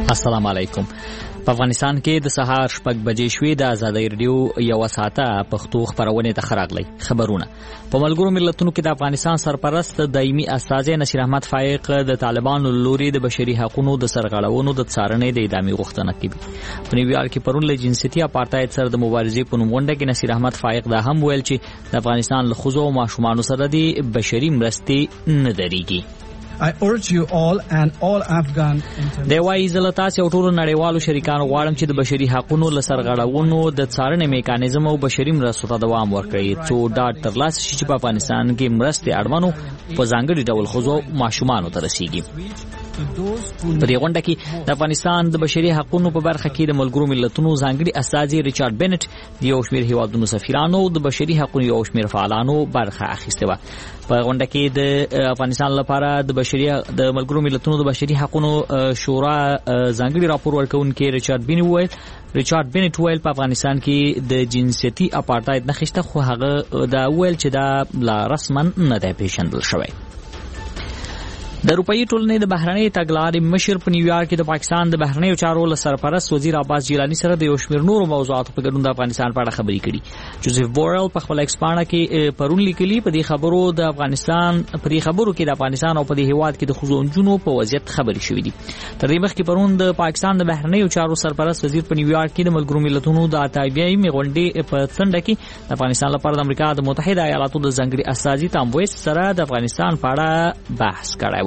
السلام علیکم. په افغانستان کې د سهار 6 بجې شوې د آزادۍ رادیو یو ساعته پښتو خبرونه ته خراغلي خبرونه. په ملګرو ملتونو کې د افغانستان سرپرست دایمي استازی نصیر احمد فائق د طالبانو لوري د بشري حقوقو د سرغړونو د څارنې د ادامې غوښتنه کوي. په نیویارک کې پرون له جنسيتي اپارټاید سره د مبارزې په نوم غونډه کې نصیر احمد فائق دا هم ویل چې د افغانستان له ښځو او ماشومانو سره د بشري مرستې نه درېږي. I urge you all and all Afghan د وایي زلتاس یو ټولو نړیوالو شریکانو غواړم چې د بشري حقوقو له سرغړونو د څارنې میکانیزم او بشري مرستو ته دوام ورکړي څو ډاډ ترلاسه شي چې په افغانستان کې مرستې اړمنو په ځانګړي ډول ښځو ماشومانو ته رسیږي. په دې غونډه کې د افغانستان د بشري حقوقو په برخه کې د ملګرو ملتونو ځانګړي استازي ریچارډ بنټ د یو شمېر هیوادونو سفیرانو د بشري حقوقو یو شمېر فعالانو برخه اخیسته و. په غونډه کې د افغانستان لپاره د ملګرو ملتونو د بشري حقوقو شورا ځانګړي راپور ورکونکي ریچارډ بنټ ویل په افغانستان کې د جنسيتي اپارټاید نخښته خو هغه دا ویل چې دا لا رسما نه دی پیژندل شوی. د اروپאי ټولنې د بهرنۍ تګلارې مشر په نیویارک کې د پاکستان د بهرنیو چارو له سرپرست وزیر عباس جیلانی سره د یو شمېر نورو موضوعاتو په ګډون د افغانستان په اړه خبرې کړي. جوزف بورل په خپل ایکسپانه کې پرون لیکلي په دې خبرو کې د افغانستان او په دې هیواد کې د خزونجونو په وضعیت خبرې شوې دي. تر دې مخکې پرون د پاکستان د بهرنیو چارو سرپرست وزیر په نیویارک کې د ملګرو ملتونو د اتایوي غونډې په څنډه کې د افغانستان لپاره د امریکا د متحده ایالاتو د ځانګړي استازي تام ویس سره د افغانستان په اړه بحث کړی و.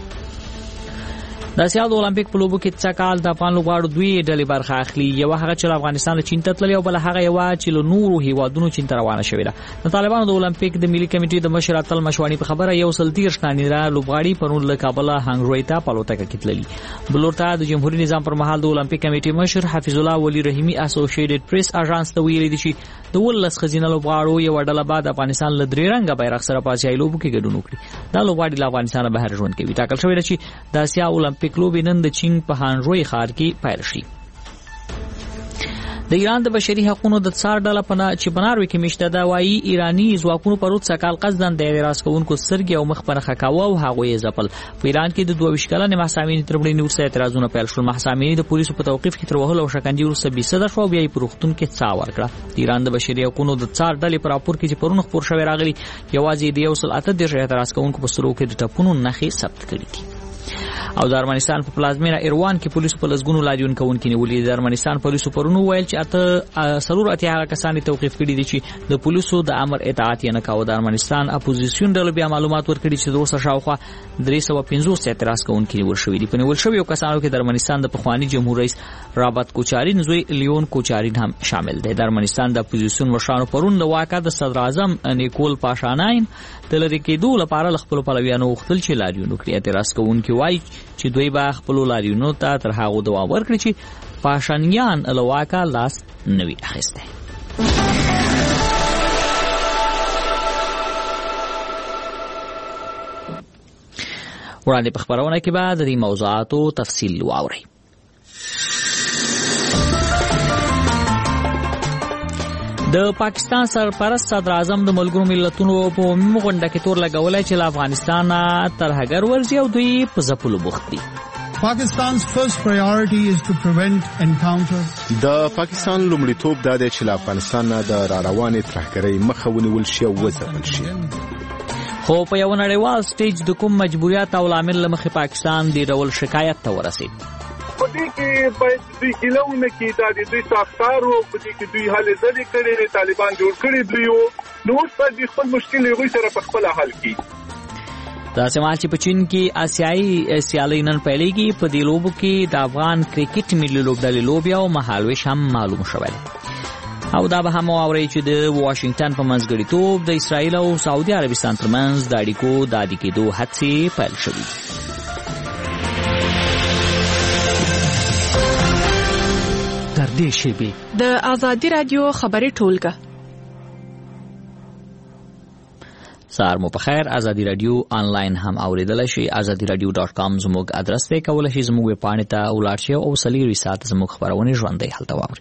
د اسیا د اولمپیک په لوبو کې څکال د افغان لوبغاړو دوی ډلې برخه اخلي. یو هغه چې افغانستان له چین ته تللی او بل هغه یو چې له نورو هیوادونو چین ته روانه شوې ده. د طالبانو د اولمپیک د ملي کمیټې د مشر اتل مشوانی په خبره یو سل 30 نانیرا لوبغاړي پرون له کابل هانګروي ته پالوتکه کې تللی. بلورته د جمهوریت نظام پر مهال د اولمپیک کمیټې مشر حفیظ الله ولی رحیمی اسوسییټډ پریس اژانس ته ویلي دي چې د ولس خزینه لوبغاړو یو ډله بعد افغانستان له درې رنګه بیرغ سره په آسیایي لوبو کې ګډون وکړي. دا لوبغاړي له افغانستان بهر ژوند کوي. ټاکل شوی دی چې د اسیا اولمپیک لوبې نن د چین په هانروي ښار کې پیل شي. د ایران د بشري حقوقو د څار ډله چې پناروي کې مشته دا وایي ایرانی ځواکونو پروت سکال قصدن د اعتراض کوونکو سرګي او مخ پر خکاوه او هغه یې ځپل. په ایران کې د 22 کلنې محسامین تر وړاندې ورسره اعتراضونه پیل شول. محسامین د پولیسو په توقيف کې تر وهلو او شکنجې ورسره بيسده شو بیا یې په روغتون کې څا ورکړه. د ایران د بشري حقوقو د څار ډلې پر راپور کې چې پرون خبر شوی راغلی یوازې د 108 اعتراض کوونکو په سلو کې د ټاپونو نخې ثبت کړي دي. او د ارمنستان په پلازمینه ایروان کې پولیسو په لزګونو لاریون کوونکي نیولې. د ارمنستان پولیسو پرونو ویل چې سلور اتیا کسان توقيف کړي دي چې د پولیسو د امر اطاعت نه کاوه. د ارمنستان اپوزیسیون ډلې بیا معلومات ورکړي چې د شاوخوا 350 اعتراض کوونکي نیول شوی دي. په نیول شوی کسانو کې د ارمنستان د پخوانی جمهور رئیس رابط کوچارین زوی لیون کوچارین هم شامل دی. د ارمنستان د اپوزیسیون مشرانو پرون د واقع د صدر اعظم نیکول پاشاناین د لری کېدو لپاره خپل پلویانو وختل چې لاریون وکړي. اعتراض کوونکي وایي چې دوی به خپل لاریونو ته تر هغه دوام ورکړي چې پاشانیان له واقع لاس نوي اخیسته. وړاندې په خبرونه کې به د دې موضوعاتو تفصیل واورئ. د پاکستان سرپرست صدر اعظم د ملګرو ملتونو په غونډه کې تور لګولای چې افغانستان تر هغه ورځي او دوی په ځپلو بوخت دي. Pakistan's first priority is to prevent encounter. د پاکستان لومړیتوب دا دی چې افغانستان د راروانې ترهګرۍ مخه ونیول شي او وځپل شي. خو په یو نړیوال سټیج د کوم مجبوریت او عامل لمخې پاکستان دی ډول شکایت ته ورسید. په دې کې په دې کلهونه کې د دوی ساختارو په دې کې دوی حل ځلې کړي طالبان جوړ کړي دوی نو په دې خپل مشکل یې سره په خپل حل کړي. دا سمال چې په چین کې آسیایي سیالي نن پیلېږي. په دې لوبو کې د افغان کرکټ ملي لوبډلې لوبیا او مهالویش هم معلوم شول. او دا به هم اوري چې د واشنگټن په منځګړیتوب د اسرایل او سعودي عربستان ترمنځ د اړیکو د عادي کېدو هڅې پیل شوې. تر دې شیبې د آزادي رادیو خبري ټولګه. سار مو په خیر. ازادي رادیو آنلاین هم اوریدل شي. azadi.radio.com زموږ ادرس ته کولای شي زموږ ویبپاڼې ته ولاړ شي او سلیری سات زموږ خبرونه ژوندۍ حالت واوري.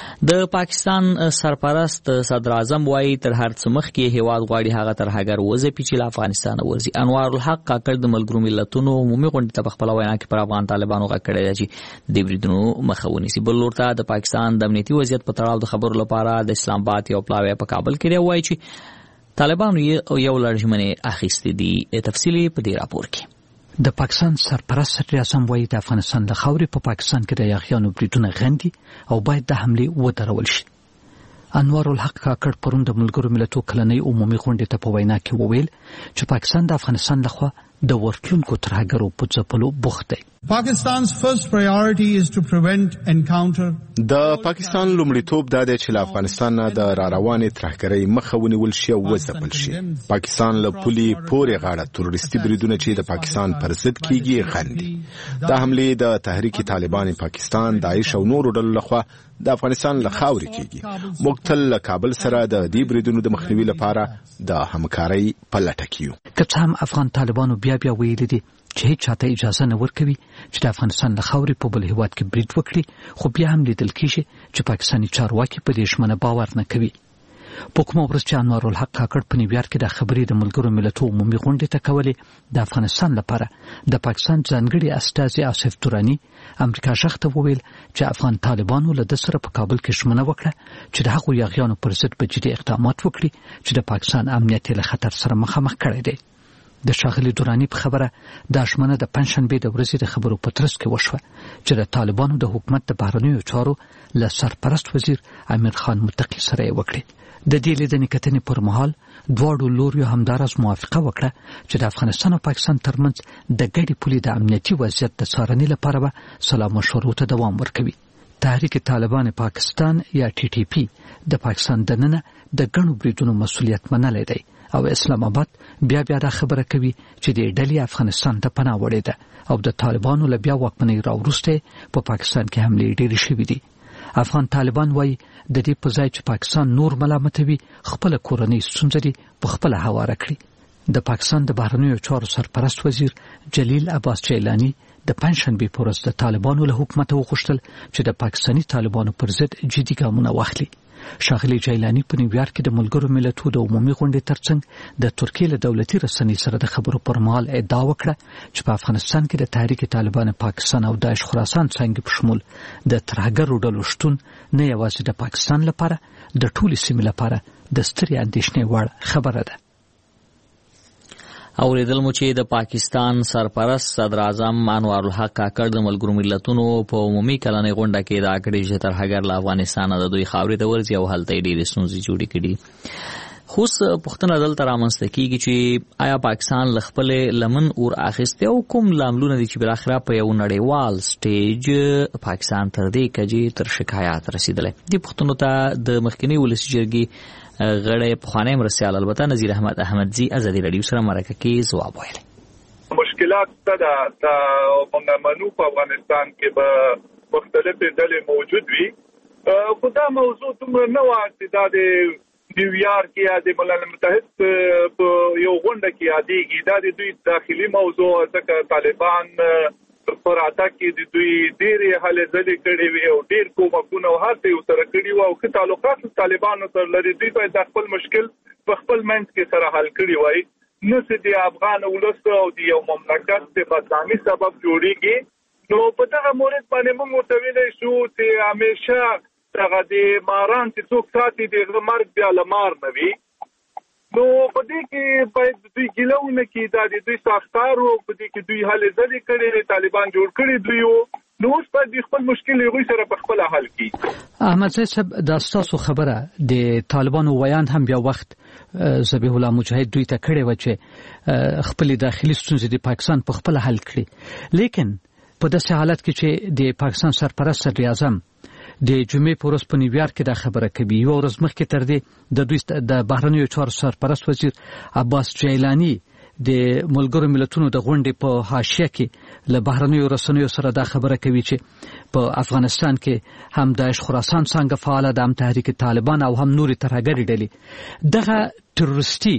د پاکستان سرپرست صدر اعظم وایي تر هر څه مخکې هیواد غواړي هغه ترهګر وځي چې افغانستان ورځي. انوار الحق کاکړ د ملګرو ملتونو عمومي غونډې ته په خپل وینا کې پر افغان طالبانو غږ کړی دی چې د بریدونو مخه ونیسي. بل لورته د پاکستان د امنیتي وضعیت په تړاو د خبرو لپاره د اسلام آباد یو پلاوی په کابل کې وایي چې طالبانو یو لړ ژمنې اخیستې دي. تفصیلي په دې راپور کې د پاکستان سرپرست صدر اعظم وایي د افغانستان د خاورې په پاکستان کې د یاغیانو بریدونه غندي او باید د حملې ودرول شي. انوار الحق کاکړ پرون د ملګرو ملتونو کلنۍ عمومي غونډې ته په وینا کې وویل چې پاکستان د افغانستان لخوا د ورتلونکو ترهګرو په ځپلو بوخت دی. Pakistan's first priority is to prevent encounter. د پاکستان لومړیتوب دا دی چې له افغانستان نه د راروانې ترهګرۍ مخه ونیول شي او وځپل شي. پاکستان له پولې پورې غاړه تروریستي بریدونه چې د پاکستان پر ضد کیږي غندي. دا حملې د تحریک طالبان پاکستان، داعش او نورو ډلو لخوا د افغانستان له خاورې کیږي. موږ تل له کابل سره د دې بریدونو د مخنیوي لپاره د همکارۍ په لټه کې یو. که څه هم افغان طالبانو بیا ویلي دي چې هیڅ چاته اجازه نه ورکوي چې د افغانستان له خاورې په بل هیواد کې برید وکړي، خو بیا هم لیدل کېږي چې پاکستاني چارواکي په دې ژمنه باور نه کوي. په کومه ورځ چې انوار الحق کاکړ په نیویارک کې د خبرې د ملګرو ملتونو عمومي غونډې ته کولې، د افغانستان لپاره د پاکستان ځانګړي استازي آصف توراني امریکا ژغ ته وویل چې افغان طالبانو له ده سره په کابل کې ژمنه وکړه چې د هغو یاغیانو پر ضد به جدي اقدامات وکړي چې د پاکستان امنیت له خطر سره مخامخ کړی دی. د ښاغلي دوراني په خبره دا ژمنه د پنځشنبې د ورځې د خبرو په ترڅ کې وشوه چې د طالبانو د حکومت د بهرنیو چارو له سرپرست وزیر امیر خان متقي سره یې وکړې. د دې لیدنې کتنې پر مهال دواړو لوریو همداراز موافقه وکړه چې د افغانستان او پاکستان ترمنځ د ګډې پولې د امنیتي وضعیت د څارنې لپاره به سلا مشورو ته دوام ورکوي. تحریک طالبان پاکستان یا TTP د پاکستان دننه د ګڼو بریدونو مسؤلیت منلی دی او اسلام آباد بیا دا خبره کوي چې د ډلې افغانستان ته پناه وړې ده او د طالبانو له بیا واکمنۍ راوروسته په پاکستان کې حملې ډېرې شوې دي. افغان طالبان وایي د دې په ځای چې پاکستان نور ملامتوي، خپل کورنۍ ستونزې په خپل هواره کړي. د پاکستان د بهرنیو چارو سرپرست وزیر جلیل عباس جیلانی د پنځشنبې په ورځ د طالبانو له حکومت وغوښتل چې د پاکستاني طالبانو پر ضد جدي ګامونه واخلي. ښاغلي جیلانی په نیویارک کې د ملګرو ملتونو د عمومي غونډې ترڅنګ د ترکیې له دولتي رسنۍ سره د خبرو پر مهال ادعا وکړه چې په افغانستان کې د تحریک طالبان پاکستان او داعش خراسان څنګه په شمول د ترهګرو ډلو شتون نه یوازې د پاکستان لپاره د ټولې سیمې لپاره د سترې اندېښنې وړ خبره ده. اوریدل مو چې د پاکستان سرپرست صدر اعظم انوار الحق کاکړ د ملګرو ملتونو په عمومي کلنۍ غونډه کې دا کړی چې ترهګر له افغانستان د دوی خاورې ته ورځي او هلته ډېرې ستونزې جوړې کړي. خو پوښتنه دلته رامنځته کېږي چې آیا پاکستان له خپلې لمن اور اخیستی او کوم لاملونه دي چې بالاخره په یو نړیوال سټیج پاکستان تر دې کجې تر شکایات رسېدلی. دې پوښتنو ته د مخکني ولسي جرګې غړی پخوانی مرستیال البته نذیر احمد احمدزي ازادي رادیو سره مرکه کې ځواب ویلی. مشکلات څه ده موږ منو په افغانستان کې به مختلفې ډلې موجود وي، خو دا موضوع دومره نه وه چې دا د نیویارک یا د ملل متحد په یو غونډه کې یادېږي. دا د دوی داخلي موضوع ځکه طالبان پر اتا کې د دوی ډېرې هلې ځلې کړې وي او ډېر کومکونه او هڅې ورسره کړي وو او ښه تعلقات له طالبانو سره لري. دوی باید د خپل مشکل په خپل منځ کې سره حل کړي وای، نه چې د افغان ولس او د یو مملکت د بدنامۍ سبب جوړیږي. نو په دغه مورد باندې موږ ورته ویلی شو چې همیشه دغه د ماران چې څوک ساتي د هغه مرګ بیا له مار نه وي. نو په دې کې باید دوی ګیله ونه کړي، دا د دوی ساختار و، په دې کې دوی هلې ځلې کړي، طالبان جوړ کړي دوی وو. نو اوس باید خپل مشکل هغوی سره په خپله حل کړي. احمدزی صاحب دا ستاسو خبره د طالبانو ویان هم بیا وخت ذبیح الله مجاهد دوی ته کړې وه چې خپلې داخلي ستونزې د پاکستان په خپله حل کړي. لیکن په داسې حالت کې چې د پاکستان سرپرست صدر اعظم د جمعې په ورځ په نیویارک کې دا خبره کوي، یوه ورځ مخکې تر دې د دوی د بهرنیو چارو سرپرست وزیر عباس جیلانی د ملګرو ملتونو د غونډې په حاشیه کې له بهرنیو رسنیو سره دا خبره کوي چې په افغانستان کې هم داعش خراسان څنګه فعاله ده، هم تحریک طالبان او هم نورې ترهګرې ډلې. دغه تروریستي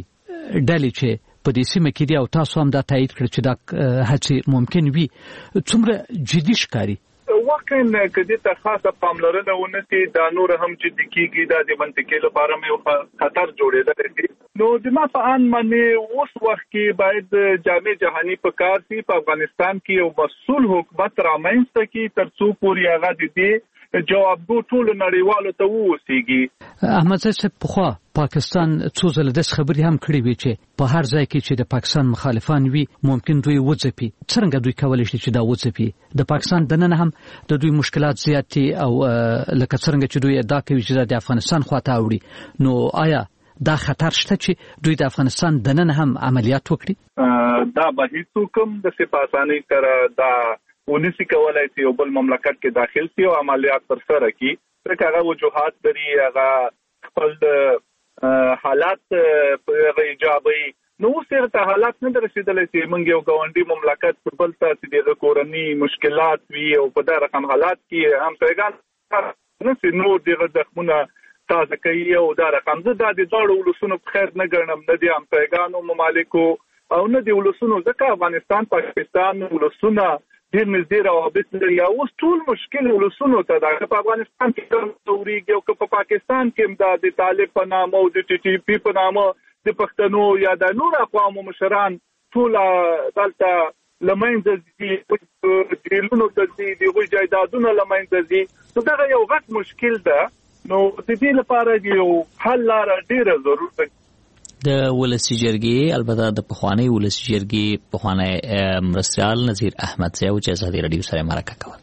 ډلې چې په دې سیمه کې دي او تاسو هم دا تایید کړ چې دا هڅې ممکن وي څومره جدي ښکاري؟ واقعا کدي ته خاصه پاملرنه ونسي دا نور هم جدي کیږي دا د منطقې لپاره مې خطر جوړېدل دي. نو د ما په ان باندې اوس وخت کې باید جامع جهاني په کار سي په افغانستان کې یو مسؤل حکومت رامنځته کی ترڅو پوری هغه دي جوابګو ټول نړیوالو ته ووسیږي. احمد صاحب پخوا پاکستان څو ځله د خبرې هم کړې وي چې په هر ځای کې چې د پاکستان مخالفان وي ممکن دوی وځپي. څنګه دوی کولای شي چې دا وځپي؟ د پاکستان دننه هم د دوی مشکلات زیات دي او لکه څنګه چې دوی ادعا کوي چې د افغانستان خواته اوړي. نو آیا دا خطر شته چې دوی د افغانستان دننه هم عملیات وکړي؟ دا به هیڅ کوم د سپاسانی سره دا ونسی کولای شي یو بل مملکت کې داخل شي او عملیات پر سره کی. ځکه هغه وجوهات لري، هغه خپل حالات په ایجابي نو څنګه حالات نه درسیدلې چې موږ یو ګاونډي مملکت په بل ته چې د کورنۍ مشکلات وي او په دا رقم حالات کې هم څنګه نه سي نور دغه زخمونه تازه کوي او دا رقم زه د ډاړو ولسونو په خیر نه ګڼم، نه دي همسایګانو ممالکو او نه دي ولسونو. ځکه افغانستان پاکستان ولسونه ډېر نږدې روابط لري او اوس ټول مشکل ولسونو ته دا په افغانستان کې توريږي او په پاکستان کې د طالب په نامه او د ټي ټي پی په نامه د پښتنو یا د نور اقوامو مشران ټول دلته لمنځه دي، جیلونو ته دي، د جایدادونو لمنځه دي. نو دا یو غټ مشکل ده. نو د دې لپاره یو حل لاره ډېره ضروري ده. د ولسی جرګې البته د پخوانی ولسی جرګې پخوانی مرستیال نذیر احمد صاحب چې ازادي رادیو سره مرکه کوله.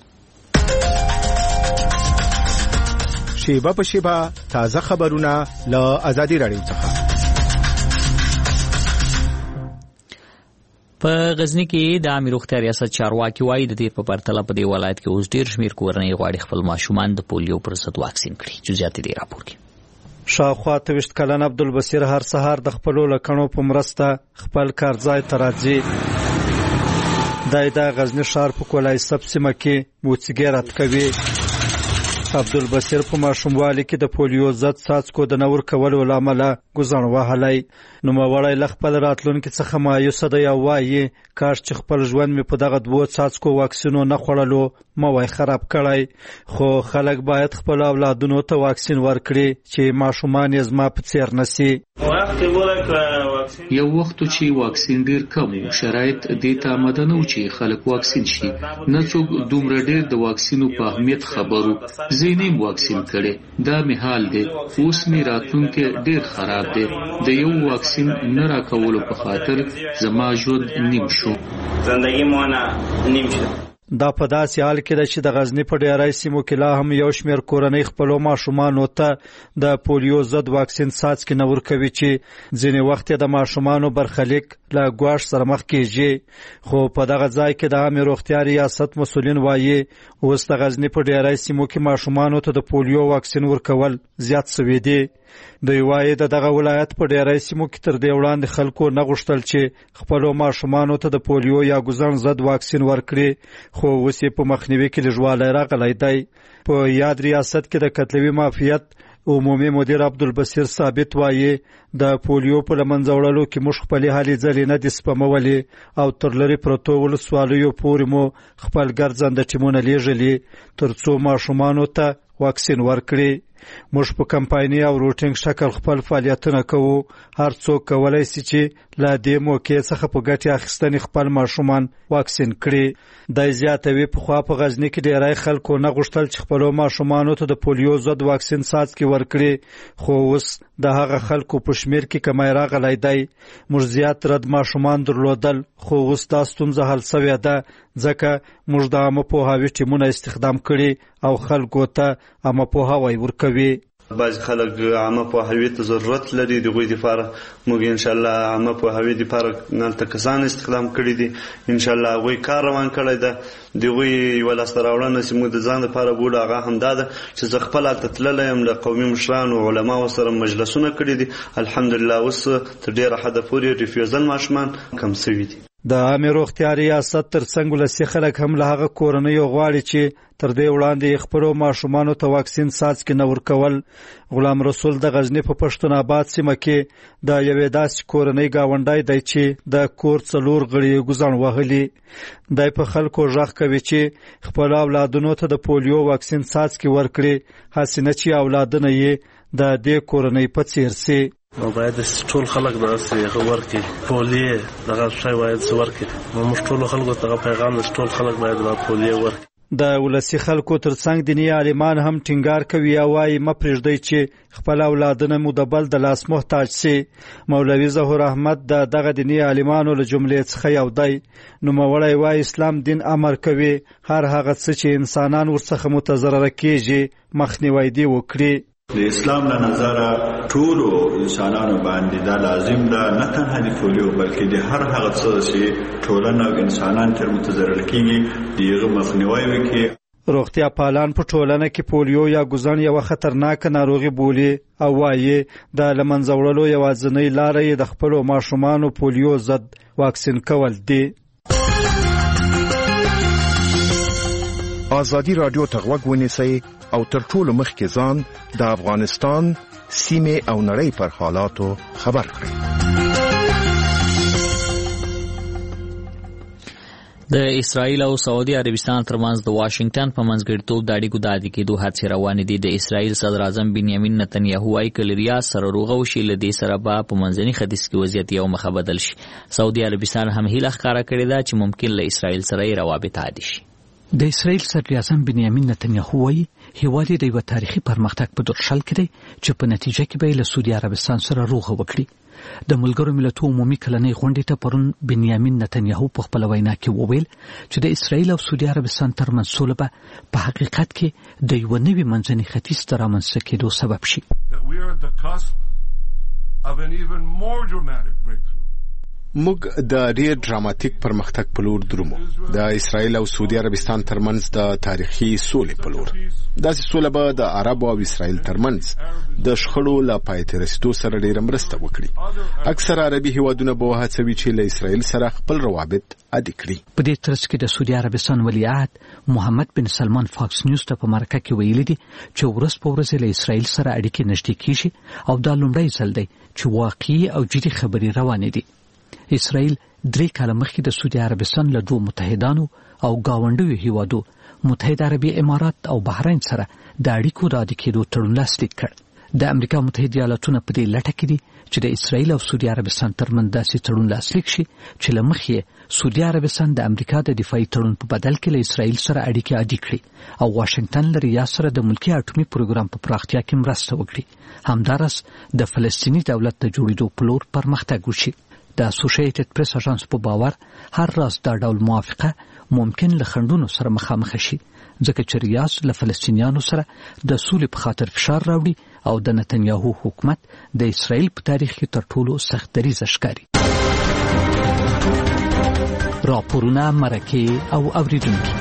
شیبه په شیبه تازه خبرونه له ازادي رادیو څخه. په غزنی کې د امیر روغتیا ریاست چارواکي وایي د دې په پرتله په دې ولایت کې اوس ډیر شمیر کورنۍ غواړي خپل ماشومان د پولیو پر ضد واکسین کړي. جزئیات دې راپور کړي. شاوخوا 23 کلن عبدالبصیر هر سهار د خپل لکڼو په مرسته خپل کارځای ته راځي. د غزنی ښار په کولای سب سیمه کې موسیقي رات کوي. عبدالبصیر په ماشوموالي کې د پولیو ضد څاڅکو د نور کولو لامل ګزن وهلی. نو مړی ل خپل راتلونکي څخه مایوسه دی او وایي کاش چې خپل ژوند مې په دغه دوه څاڅکو واکسینو نه خوړلو ما وای خراب کړی. خو خلک باید خپل اولادونو ته واکسین ورکړي چې ماشومان یې زما په څیر نسی. یو وخت چې واکسین ډیر کم و، شرایط دې ته آماده نه و چې خلک واکسین شي. نه څوک دومره ډیر د واکسینو په اهمیت خبرو. زینیم واکسین کړي دا می حال دی. اوس می راتلونکي ډیر خراب دی. د یو واکسین نه راکولو په خاطر زما ژوند نیم شو. زندگی مونه نیم شو. دا په داسې حال کې ده چې د غزنی په ډیری سیمو کې لا هم یو شمېر کورنۍ خپلو ماشومانو ته د پولیو ضد واکسین څاڅکي نه ورکوي چې ځینې وخت یې د ماشومانو برخلیک له ګواښ سره مخ کېږي. خو په دغه ځای کې د عامې روغتیا ریاست مسؤلین وایي اوس د غزنی په ډیری سیمو کې ماشومانو ته د پولیو واکسین ورکول زیات سوي دي. دوی وایي دغه ولایت په ډیری سیمو کې تر دې وړاندې خلکو نه غوښتل چې خپلو ماشومانو ته د پولیو یا ګوزن ضد واکسین ورکړي. خو اوس یې په مخنیوي کې لږوالی راغلی دی. په یاد ریاست کې د کتلوي معافیت عمومي مدیر عبدالبصیر ثابت وایي د پولیو په لمنځه وړلو کې موږ خپلې هلې ځلې نه دي سپمولې او تر لرې پرتو ولسوالیو پورې مو خپل ګرځنده ټیمونه لیږلي تر څو ماشومانو ته واکسین ورکړي. موږ په کمپایني او روټینګ شکل خپل فعالیتونه کوو. هر څوک کولای شي چې له دې موقع څخه په ګټې اخیستنې خپل ماشومان واکسین کړي. د زیاتوي پخوا په غزنی کې ډیری خلکو نه غوښتل چې خپلو ماشومانو ته د پولیو ضد واکسین څاڅکي ورکړي. خو اوس د هغه خلکو په شمیر کې کمی راغلی دی. موږ زیات رد ماشومان درلودل خو اوس دا ستونزه حل سوې ده ځکه موږ د عامه پوهاوي ټیمونه استخدام کړي او خلکو ته عامه پوهاوی ورکوي. بعض خلک عامه پوهاوي ته ضرورت لري. دغوی لپاره موږ ان شاء الله عامه پوهاوي لپاره نن کسان استخدام کړي دي. ان شاء الله غوي کار روان کړی ده. دغوی ولاسته راوړنه چې موږ د ځان لپاره بوله هغه همدا ده چې زه خپل هلته تللی یم له قومي مشرانو او علماو سره مجلسونه کړي دي. الحمدلله اوس تر ډېره حده پورې ریفیوزل ماشومان کم سوي دي. د عامه روغتیا ریاست ترڅنګ ولسي خلک هم له هغه کورنیو غواړي چې تر دې وړاندې خپلو ماشومانو ته واکسین څاڅکي نه ورکول. غلام رسول د غزنی په پښتون آباد سیمه کې د یوې داسې کورنۍ گاونډی دی چې د کور 4 غړي ګزن وهلي. دای په خلکو ژغ کوي چې خپل اولادونو ته د پولیو واکسین څاڅکي ورکړي، حسینه چې اولادونه یې د دې کورنۍ په څیر سي. نو باید ټول خلک داسې ورکړي پولیو دغه شی باید ورکړي. موږ ټول خلکو ته پیغام د ټول خلک باید د پولیو ورکړي. د ولسی خلکو ترڅنګ دیني عالمان هم ټینګار کوي او وايي مپرېږدي چې خپل اولادونه مو د بل د لاس محتاج سي. مولوي ظهور احمد دغه دیني عالمانو له جملې څخه یو دی. نو مولوي وايي اسلام دین امر کوي هر هغه څه چې انسانان ورڅخه متضرر کیږي مخنیوي دی وکړي. د اسلام له نظره ټولو انسانانو باندې دا لازم ده، نه تنها د پولیو بلکې د هر هغه څه چې ټولنه او انسانان تر متضرر کیږي دغه مخنیوي وکړي. روغتیا پالان په ټولنه کې پولیو یا ګزن یو خطرناک ناروغي بولي او وايي د لمنځه وړلو یوازینۍ لاره یې د خپل ماشومانو پولیو ضد واکسین کول دي. آزادی رادیو ته غوږ ونیسئ او تر ټولو مخکې ځان د افغانستان سیمې او نړۍ پر حالاتو خبر کړئ. د اسرائیل او سعودي عربستان ترمنځ د واشنگټن په منځګړیتوب د اړیکو د عادي کېدو هڅې روانې دي. د اسرائیل صدر اعظم بنیامین نتنیاهو وايي که له ریاض سره روغه وشي له دې سره به په منځني ختیځ کې وضعیت یو مخه بدل شي. سعودي عربستان هم هیله ښکاره کړې ده چې ممکن له اسرائیل سره یې روابط عادي شي. د اسرائیل صدر اعظم بنیامین نتنیاهو وايي هیواد یې د یو تاریخي پرمختګ په دور شل کې دی چې په نتیجه کې به له سعودي عربستان سره روغه وکړي. د ملګرو ملتونو عمومي کلنۍ غونډې ته پرون بنیامین نتنیاهو په خپل وینا کې وویل چې د اسرائیل او سعودي عربستان ترمنځ سوله به په حقیقت کې د یو نوي منځني ختیځ ته رامنځته کېدو سبب شي. موږ د ډیر ډراماتیک پرمختګ په لور درومو، د اسرائیل او سعودي عربستان ترمنځ د تاریخي سولې په لور. داسې سوله به د عرب او اسرائیل ترمنځ د شخړو له پای ته رسیدو سره ډیره مرسته وکړي. اکثر عربي هیوادونه به وهڅوي چې له اسرائیل سره خپل روابط عادي کړي. په دې ترڅ کې د سعودي عربستان ولیعهد محمد بن سلمان فاکس نیوز ته په مرکه کې ویلي دي چې ورځ په ورځ له اسرائیل سره اړیکې نږدې کیږي او دا لومړی ځل دی چې واقعي او جدي خبرې روانې دي. اسرائیل 3 کاله مخکې د سعودي عربستان له دوه متحدانو او گاونډیو هیوادو متحده عربي امارات او بحرین سره د اړیکو د عادي کېدو تړون لاسلیک کړ. د امریکا متحده ایالاتونه په دې لټه کې دي چې د اسرائیل او سعودي عربستان ترمنځ داسې تړون لاسلیک شي چې له مخې سعودي عربستان د امریکا د دفاعي تړون په بدل کې له اسرائیل سره اړیکې عادي کړي او واشنگټن له ریاض سره د ملکی اټومي پروګرام په پراختیا کې مرسته وکړي. همدارس د فلسطینی دولت د جوړېدو په لور پرمختګ وشي. د اسوسییټډ پریس اژانس په باور هر راز دا ډول موافقه ممکن له خنډونو سره مخامخ شي ځکه چې ریاض له فلسطینیانو سره د سولې په خاطر فشار راوړي او د نتنیاهو حکومت د اسرائیل په تاریخ کې تر ټولو سخت دریځ ښکاري. راپورونه مرکه او اوریدونکي.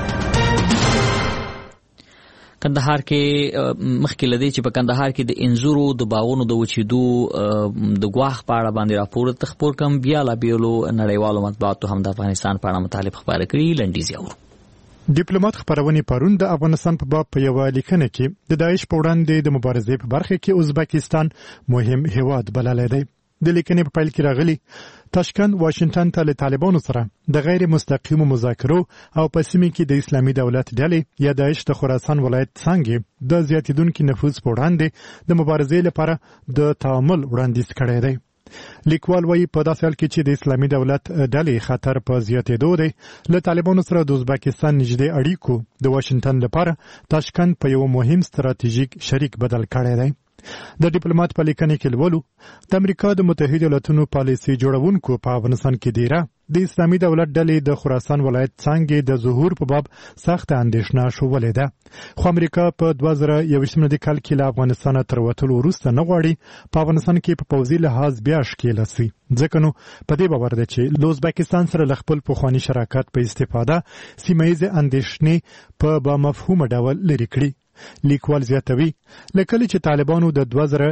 کندهار کې مخکې لدی چې په کندهار کې د انځورو د باغونو د وچېدو د ګواښ په اړه باندې راپور تخپور کم بیا لا بیلو نړیوالو مطبوعاتو هم د افغانستان په اړه مطالب خبره کړي. لنډیز یاورو. ډیپلوماټ خبرونه پرون د افغانستان په باب په یو لیکنه کې د داعش په وړاندې د مبارزې په برخه کې ازبکستان مهم هیواد بللی دی. د لیکنې په پیل کې راغلي تاشکند واشنگټن ته له طالبانو سره د غیر مستقیمو مذاکرو او په سیمه کې د اسلامي دولت ډلې یا داعش د خراسان ولایت څنګه د زیاتیدونکو نفوذ په وړاندې د مبارزې لپاره د تعامل وړاندیز کړی دی. لیکوال وايي په داسې حال کې چې د اسلامي دولت ډلې خطر په زیاتېدو دی له طالبانو سره د ازبکستان نږدې اړیکو د واشنگټن لپاره تاشکند په یو مهم ستراتیژیک شریک بدل کړی دی. د ډیپلوماټ په لیکنه کې لولو د امریکا د متحده ایالاتونو پالیسي جوړونکو په افغانستان کې دیره د اسلامي دولت ډلې د خراسان ولایت څنګه د ظهور په باب سخت اندېښنه شولې ده خو امریکا په 2021 کال کې له افغانستان تر وتلو وروسته نه غواړي په افغانستان کې په پوځي لحاظ بیا ښکېل شي ځکه نو په دې باور ده چې له ازبکستان سره خپل پخوانی شراکت په استفاده سیمه ییزه اندېښنې په با مفهوم ډول لري کړي. لیکوال زیاتوي لکه چې طالبانو د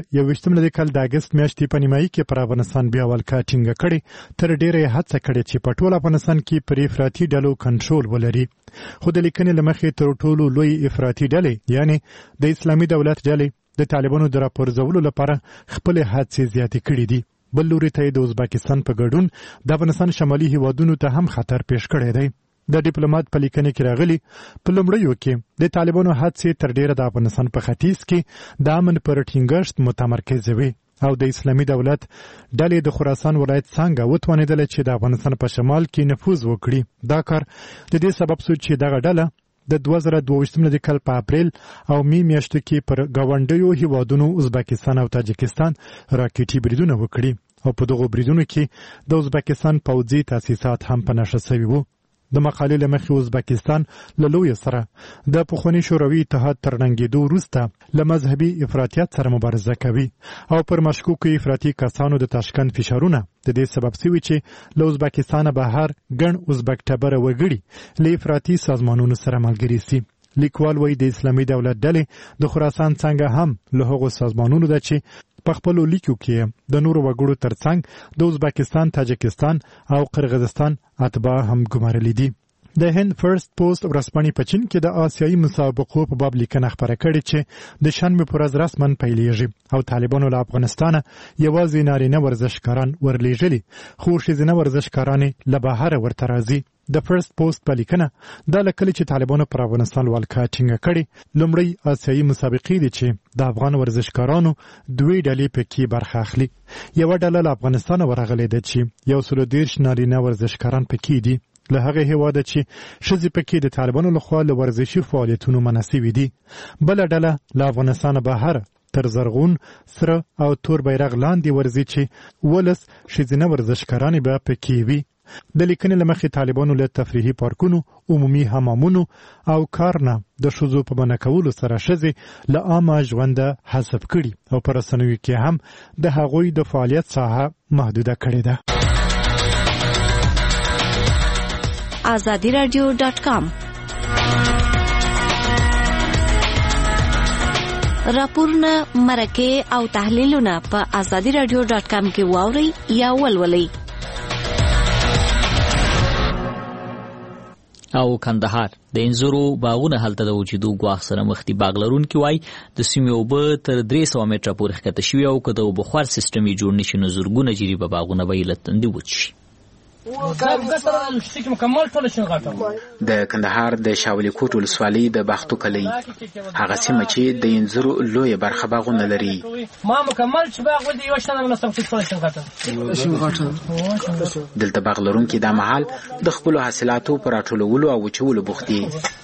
2021 کال د اگست میاشتې په نیمایي کې پر افغانستان بیا ولکه ټینګه کړې تر ډیره هڅه کړې چې په ټول افغانستان کې پر افراطي ډلو کنټرول ولري خو د لیکنې لمخې تر ټولو لوی افراطي ډلې یعنی د اسلامي دولت ډلې د طالبانو د راپورځولو لپاره خپل هڅې زیاتې کړې دي بل لوري ته د ازبکستان په ګډون د افغانستان شمالي هیوادونو ته هم خطر پیښ کړی دی د ډیپلوماټ په لیکنه کې راغلي په لومړیو کې د طالبانو هڅې تر ډیره د افغانستان په ختیځ کې د امن پر ټینګښت متمرکز وي او د اسلامي دولت ډلې د خراسان ولایت څنګه وتوانیدل چې د افغانستان په شمال کې نفوذ وکړي دا کار د دې سبب شو چې دغه ډله د 2022 کال په اپریل او می میاشتو کې پر گاونډیو هیوادونو ازبکستان او تاجکستان راکټي بریدونه وکړي او په دغه بریدونو کې د ازبکستان پوځي تاسیسات هم په نښه شوي وو د مقالې له مخې ازبکستان له لوی سره د پخواني شوروي اتحاد تر ننګېدو وروسته له مذهبي افراطیت سره مبارزه کوي او پر مشکوکو افراطي کسانو د تاشکند فشارونه د دې سبب شوي چې له ازبکستان بهر ګڼ ازبک ټبره وګړي له افراطي سازمانونو سره ملګري سي لیکوال وایي د اسلامي دولت ډلې د خراسان څنګه هم له هغو سازمانونو ده چې په خپلو لیکو کې د نورو وګړو ترڅنګ د ازبکستان تاجکستان او قرغیزستان اتباع هم ګمارلي دي د هند فرست پوسټ ورځپاڼې په چین کې د آسیایي مسابقو په باب لیکنه خپره کړې چې د شنبې پر ورځ رسماً پیلېږي او طالبانو له افغانستانه یوازې نارینه ورزشکاران ورلیږلي خو ښځینه ورزشکارانې له بهره ورته راځي د فرست پوسټ په لیکنه دا لکه چې طالبانو پر افغانستان ولکه ټینګه کړې لومړی آسیایي مسابقې دي چې د افغان ورزشکارانو دوی ډلې پکې برخه اخلي یوه ډله له افغانستانه ورغلې ده چې 130 نارینه ورزشکاران پکې دي له هغه هیواده چې ښځې پکې د طالبانو لخوا له ورزشي فعالیتونو منع سوي دي بله ډله له افغانستانه بهر تر زرغون سره او تور بیرغ لاندې ورځي چې 12 ښځینه ورزشکارانې به پکې وي د لیکنې له مخې طالبانو له تفریحي پارکونو عمومي حمامونو او کار نه د ښځو په منع کولو سره ښځې له عامه ژونده حذف کړي او په رسنیو کې هم د هغوی د فعالیت ساحه محدوده کړې ده azadiradio.com راپورونه مرکه او تحلیلونه په azadiradio.com کې واورئ یا ولولئ او کندهار د انځورو باغونه هلته د وجودو ګواښ سره مخ دي باغ لرونکي وایي د سیمې اوبه تر 300 متره پورې ښکته شوي او که د اوبهخوار سیستم یې جوړ نشي نو زرګونه جریبه باغونه به یې له تندې وچ شي د کندهار د شاولی کوټ ولسوالۍ د باختو کلی هغه سیمه چې د انځورو لویه برخه باغونه لري دلته باغ لرونکي دا مهال د خپلو حاصلاتو په راټولولو او وچولو بوخت دي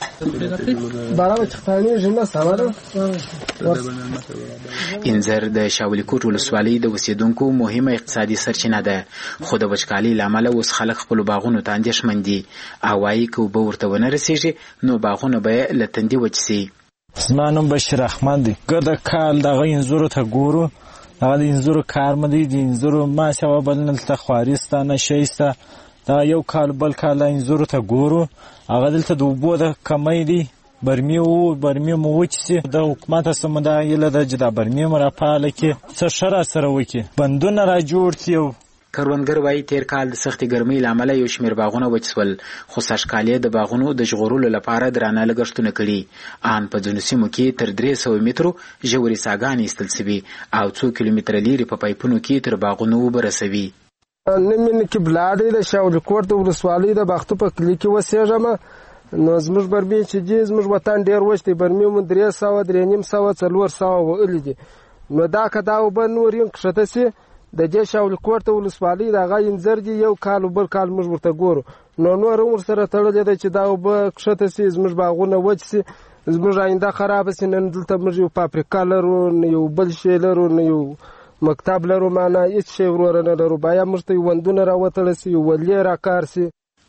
انځر د شاولی کوټ ولسوالۍ د اوسیدونکو مهمه اقتصادي سرچینه ده خو د وچکالۍ له امله اوس خلک خپلو باغونو ته اندېښمن دي او وایي که اوبه ورته ونه رسېږي نو باغونه به یې له تندې وچ سي زما نوم بشیر احمد دی که د کال دغه انځورو ته ګورو هغه د انځورو کار مه دی د انځورو ماسې بل دلته خواري سته نشی سته دا یو کال بل کال انځورو ته ګورو هغه دلته د اوبو د کمی دی برمي مو وچ سي د حکومت سم دا یله د جدا برمي مرافعاله کې څه شر سره وکي بندونه را جوړ سي کروندګر وایي تیر کال د سختې ګرمۍ له امله یو شمېر باغونه وچ سول خو سږکال د باغونو د ژغورلو لپاره درانه لګښتونه کړي ان په ځینو سیمو کې تر 300 مترو ژورې څاګانې ایستل سوي او 2 کیلومتره لرې په پایپونو کې تر باغونو اوبه رسوي نن کې بلاډې د شاولی کوټ د ولسوالۍ د باختو په کلي کې اوسېږم نو زموږ برمې چې دي زموږ وطن ډېر وچ دی برمې مو 300 350 400 وهلي دي نو دا که دا اوبه نور یې کښته سي د دې شاولی کوټ د ولسوالۍ د هغه انځر دي یو کال بل کال موږ ورته ګورو نو نور هم ورسره تړلی دی چې دا اوبه کښته سي زموږ باغونه وچ سي زموږ آینده خرابه سي نن دلته موږ یو فابریکه لرو نه یو بل شی لرو نه یو مکتب لرو معنا هیڅ شی وروره نه لرو باید موږ ته یو وندونه راوتلی سي یو ولې راکار سي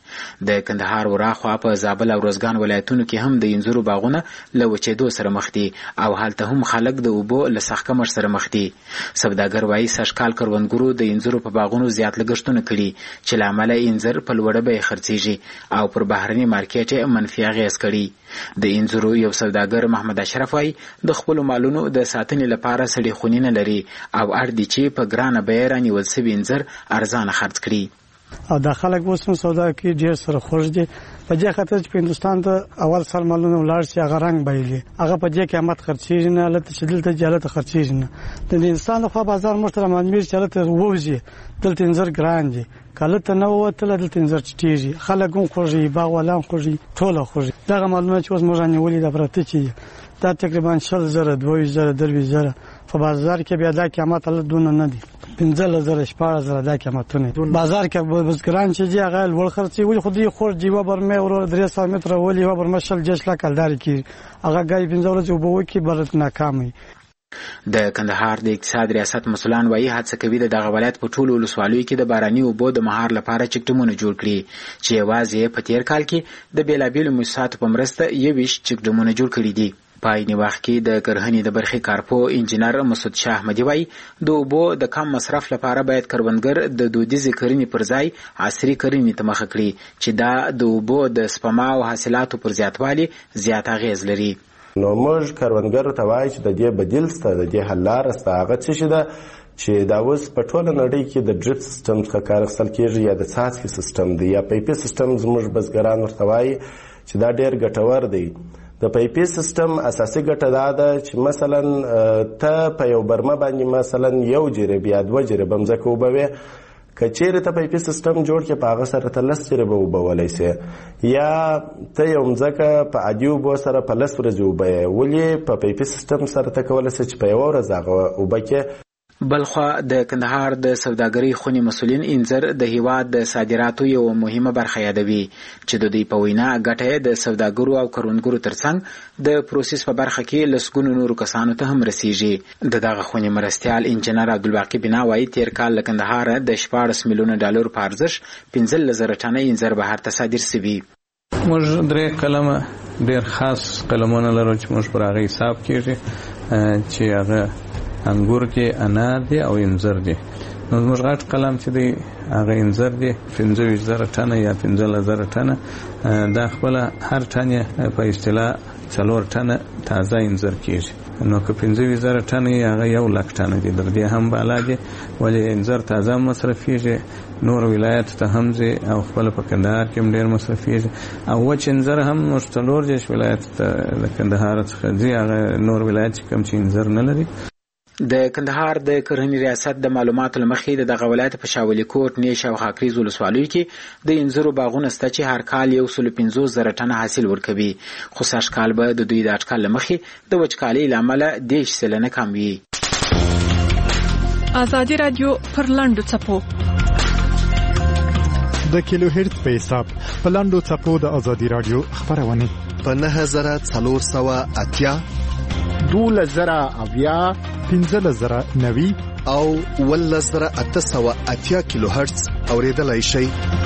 د کندهار وراخوا په زابل او روزګان ولایتونو کې هم د انځرو باغونه له وچېدو سره مخ دي او هلته هم خلک د اوبو له سختکمر سره مخ دي. سوداګر وایي سږکال کروندګرو د انځرو په باغونو زیات لګښتونه کړي چې له امله انځر په لوړه بیه خرڅېږي او پر بهرني مارکیټ منفي اغېز کړي. د انځرو یو سوداګر محمد اشرف وایي د خپلو مالونو د ساتنې لپاره سړې خونې نه لري او اړ دي چې په ګرانه بیه رانیول سوي انځر ارزانه خرڅ کړي. او دا خلک اوس هم سودا کوي ډېر سره خوښ دي په دې خاطر چې په هندوستان ته اول سال مالونه ولاړ شي هغه رنګ بایلي هغه په دې قیمت خرڅېږي نه هلته چې دلته جالته خرڅېږي نه. د هندوستان لخوا بازار موږ ته معلومېږي چې هلته ووځي دلته انځر ګران دي کله ته نه ووتله دلته انځر چټېږي خلک هم خوږي باغ والا هم خوږي ټوله خوږي. دغه معلومات چې اوس موږ رانیولي دا پراته چې دا تقریبا 100,000 22,000 23,000 په بازار کې بیا دا قیمت هلته دونه نه دي 15,000 14,000 دا قیمتونه بازار کې بزګران چې دی هغه لوړ خرڅي وي خو دې خور جیوا برمه ورو 300 متر ولي و برمه شل جش لا کلدار کی هغه غای 15 وبو کې برت ناکامي. د کندهار د اقتصاد ریاست مسولان وایي هڅه کوي د دغه ولایت په ټولو ولسوالیو کې د باراني اوبو د مهار لپاره چکډمونه جوړ کړي چې یوازې په تیر کال کې د بیلابیلو موسساتو په مرسته 21 چکډمونه جوړ کړي دي. په عین وخت کې د کرهنې د برخې کارپو انجنیر مسعود شاه احمدي وایي د اوبو د کم مصرف لپاره باید کروندګر د دودیزې کرنې پر ځای عصري کرنې ته مخه کړي چې دا د اوبو د سپما او حاصلاتو پر زیاتوالي زیات اغیز لري. نو موږ کروندګرو ته وایي چې د دې بدیل سته د دې حل لاره سته هغه څه شي ده چې دا اوس په ټوله نړۍ کې د ډریپ سیستم څخه کار اخیستل کېږي یا د څاڅکي سیستم دی یا پیپي سیستم زموږ بزګران ورته وایي چې دا ډېر ګټور دی. د پیپي سیستم اساسي ګټه دا ده چې مثلا ته په یو برمه باندې مثلا 1 جریب یا 2 جریب مځکه وبوې که چیرې ته پیپي سیستم جوړ کړې په هغه سره ته 10 جریبه وبولی سې یا ته یو مځکه په عادي اوبو سره په 10 ورځې وبوې ولې په پیپي سیستم سره ته کولی سې چې په 1 ورځ هغه اوبه کې. بلخوا د کندهار د سوداګرۍ خونې مسولین انځر د هیواد د صادراتو یو مهمه برخه یادوي چې د دوی په وینا ګټه د سوداګرو او کروندګرو ترڅنګ د پروسس په برخه کې لسګونو نورو کسانو ته هم رسیږي. دغه خونې مرستیال انجنیر عبدالباقي بنا وایي تیر کال له کندهار د 14 میلیونه ډالر په ارزښت 15,000 ټنه انځر بهر ته صادر سوي. موږ 3 قلمه ډېر خاص قلمونه لرو چې موږ پر هغه حساب کېږي چې هغه انګور دي انار دي او انځر دي. نو زموږ غټ قلم چې دی هغه انځر دي 15,000 ټنه یا 15,000 ټنه دا خپل هر ټنه په اصطلاح 4 ټنه تازه انځر کېږي. نو که 15,000 ټنه هغه 100,000 ټنه دي در دې هم بالا دي ولې انځر تازه مصرفيږي نور ولایت ته هم ځي او خپل په کندهار کې هم ډېر مصرفيږي او وچ انځر هم مشتلور دي ولایت ته کندهار څخه ځي هغه نور ولایت کم چې انځر نه لري. د کندهار د کرهنې ریاست د معلوماتو لمخې د دغه ولایت په شاولي کوټ نیش او خاکریز ولسوالیو کې د انځرو باغونه سته چې هر کال 150,000 ټنه حاصل ورکوي خو سږ کال به د دوی د اټکل لمخې د وچکالۍ له امله 10 سلنه کم وي. ازادي رادیو پر لاندو چپو د کیلو هرتز په حساب په لاندو چپو د ازادي رادیو خبرونه په 9480 12,000 15,090 او 1880 کیلو هرتز اوریدلای شئ.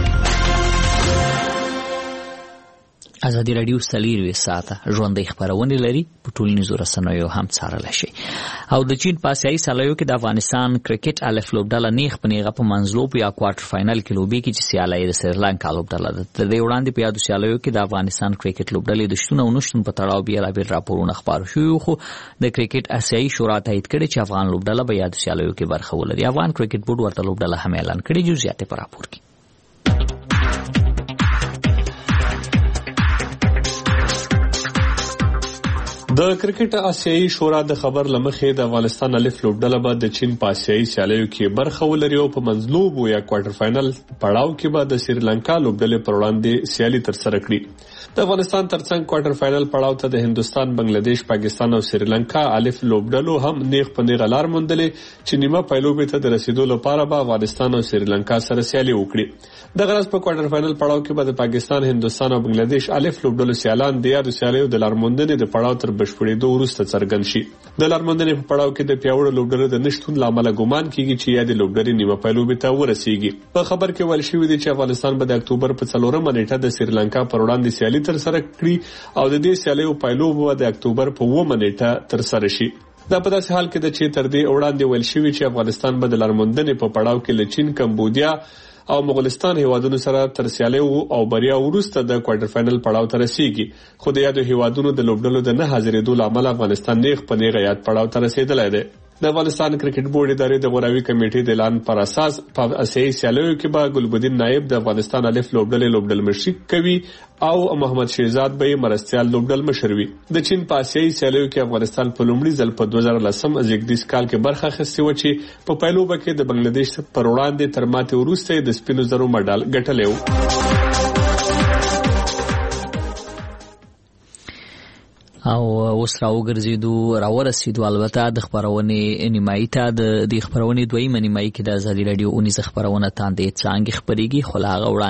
ازادي رادیو سلیری ساته ژوندۍ خبرونه لري په ټولنیزو رسنیو هم څارل شي. او د چین په آسیایي سیالیو کې د افغانستان کرکټ الف لوبډله نیغ په نیغه په منځلوب یا کوارټر فائنل کې لوبي کې چې سیالي د سریلانکا لوبډله ده. د دې وړاندې په یادو سیالیو کې د افغانستان کرکټ لوبډلې د شتون او نشتون په تړاو بیلابیل راپورونه خبر شوي خو د کرکټ آسیایي شورا تایید کړي چې افغان لوبډله به یادو سیالیو کې برخه ولري. افغان کرکټ بورډ ورته لوبډله هم اعلان کړي. جزئیات په راپور کې د کرکټ آسیایي شورا د خبر لمخې د افغانستان الف لوبډله به د چین په آسیایي سیالیو کې برخه ولري او په منځلوب یا کوارټر فائنل پړاو کې به د سریلانکا لوبډلې پر وړاندې سیالي ترسره کړي. د افغانستان ترڅنګ کوارټر فائنل پړاو ته د هندستان، بنگلاديش، پاکستان او سریلانکا الف لوبډلو هم نیغ په نیغه لار موندلې چې نیمه پایلوبې ته د رسیدو لپاره به افغانستان او سریلانکا سره سیالي وکړي. د غرض په کوارټر فائنل پړاو کې به د پاکستان، هندستان او بنگلاديش الف لوبډلو سیالان د یادو سیالیو د لار موندنې د پړاو تر بشپړېدو وروسته څرګند شي. د لارموندنې په پړاو کې د پیاوړو لوبډلو د نشټون له امله ګمان کیږي چې یادې لوبډلې نیمه پایلوبې ته ورسیږي. په خبر کې ویل شوی دی چې افغانستان به د اکتوبر په 4مه نیټه د سریلانکا پر وړاندې سیالي ترسره کړي او د دې سیالیو پایلوب به د اکتوبر په 9مه نیټه ترسره شي. دا په داسې حال کې ده چې تر دې وړاندې ویل شوی چې افغانستان به د لارموندنې په پړاو کې له چین، کمبودیا او مغولستان هیوادونو سره تر سیالیو او بریا وروسته د کوارټر فائنل پړاو ته رسیږي. خو د یادو هیوادونو د لوبډلو د نه حاضرېدو له امله افغانستان نیغ په نیغه یاد پړاو ته رسیدلی دی. د افغانستان کرکټ بورډ ادارې د غوراوي کمیټې د اعلان پر اساس په آسیایي سیالیو کې به ګلبدین نایب د افغانستان الف لوبډل مشري کوي او محمد شهزاد به مرستيال لوبډل مشر وي. د چین په آسیایي سیالیو کې افغانستان په لومړي ځل په 2010 زیږدیز کال کې برخه اخیستې و چې په پایلوبه کې د بنگلاديش پر وړاندې تر ماتې وروسته د سپینو زرو مډال ګټلی و. او اوس راورسېدو البته د خبرونې نیمایي ته د خبرونې دویمه نیمایي کې د ازادي رادیو 19 خبرونه تاندې څنګه خبريږي خو لا